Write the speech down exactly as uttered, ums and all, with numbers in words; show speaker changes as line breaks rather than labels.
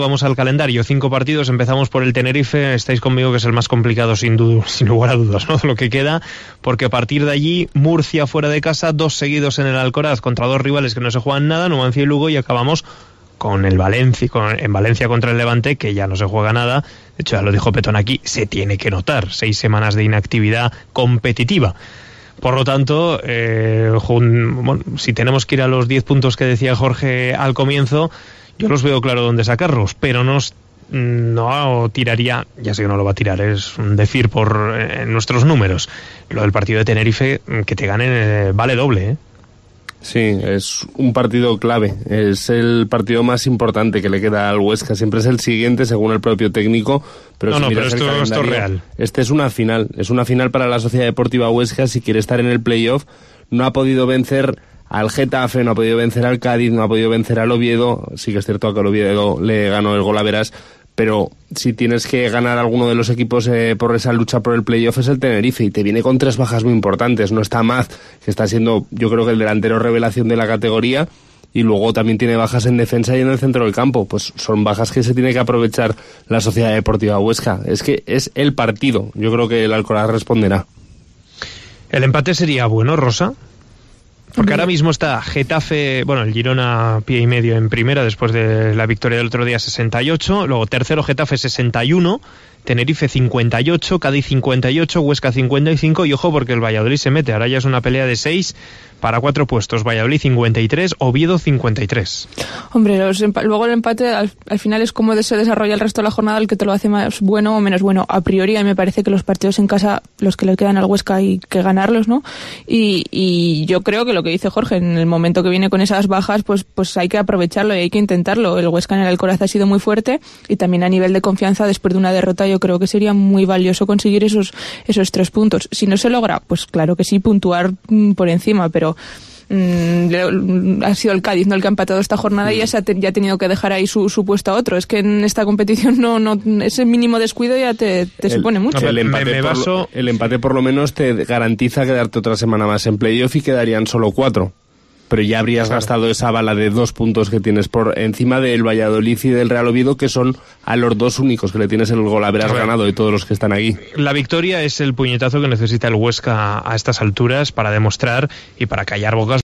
Vamos al calendario, cinco partidos, empezamos por el Tenerife, estáis conmigo que es el más complicado sin duda, sin lugar a dudas, ¿no? Lo que queda, porque a partir de allí, Murcia fuera de casa, dos seguidos en el Alcoraz contra dos rivales que no se juegan nada, Numancia y Lugo, y acabamos con el Valencia, con, en Valencia contra el Levante, que ya no se juega nada. De hecho, ya lo dijo Petón aquí, se tiene que notar, seis semanas de inactividad competitiva. Por lo tanto, eh, jun, bueno, si tenemos que ir a los diez puntos que decía Jorge al comienzo, yo los veo claro dónde sacarlos, pero no, no tiraría, ya sé que no lo va a tirar, es un decir por eh, nuestros números. Lo del partido de Tenerife, que te ganen, eh, vale doble, ¿eh?
Sí, es un partido clave, es el partido más importante que le queda al Huesca, siempre es el siguiente según el propio técnico, pero
no,
si
no,
miras
pero esto,
el
esto es real.
Este es una final, es una final para la Sociedad Deportiva Huesca si quiere estar en el playoff. No ha podido vencer al Getafe, no ha podido vencer al Cádiz, no ha podido vencer al Oviedo, sí que es cierto que al Oviedo le ganó el Golaveras, pero si tienes que ganar alguno de los equipos eh, por esa lucha por el playoff es el Tenerife, y te viene con tres bajas muy importantes. No está Maz, que está siendo yo creo que el delantero revelación de la categoría, y luego también tiene bajas en defensa y en el centro del campo. Pues son bajas que se tiene que aprovechar la Sociedad Deportiva Huesca. Es que es el partido, yo creo que el Alcoraz responderá.
¿El empate sería bueno, Rosa? Porque ahora mismo está Getafe, bueno, el Girona pie y medio en primera después de la victoria del otro día, sesenta y ocho, luego tercero Getafe sesenta y uno, Tenerife cincuenta y ocho, Cádiz cincuenta y ocho, Huesca cincuenta y cinco, y ojo porque el Valladolid se mete, ahora ya es una pelea de seis para cuatro puestos, Valladolid cincuenta y tres, Oviedo cincuenta y tres.
Hombre, los empa- luego el empate al, al final es como se desarrolla el resto de la jornada el que te lo hace más bueno o menos bueno. A priori a mí me parece que los partidos en casa, los que le quedan al Huesca, hay que ganarlos, ¿no? Y, y yo creo que lo que dice Jorge, en el momento que viene con esas bajas, pues, pues hay que aprovecharlo y hay que intentarlo. El Huesca en el Alcoraz ha sido muy fuerte, y también a nivel de confianza después de una derrota yo creo que sería muy valioso conseguir esos, esos tres puntos. Si no se logra, pues claro que sí, puntuar mm, por encima, pero Mm, ha sido el Cádiz, ¿no?, el que ha empatado esta jornada, y ya, se ha, te, ya ha tenido que dejar ahí su, su puesto a otro. Es que en esta competición no, no ese mínimo descuido ya te, te el, supone mucho.
El empate, me, me baso... por, el empate por lo menos te garantiza quedarte otra semana más en playoff y quedarían solo cuatro. Pero ya habrías claro. gastado esa bala de dos puntos que tienes por encima del Valladolid y del Real Oviedo, que son a los dos únicos que le tienes el Golaveras ganado de todos los que están aquí.
La victoria es el puñetazo que necesita el Huesca a estas alturas para demostrar y para callar bocas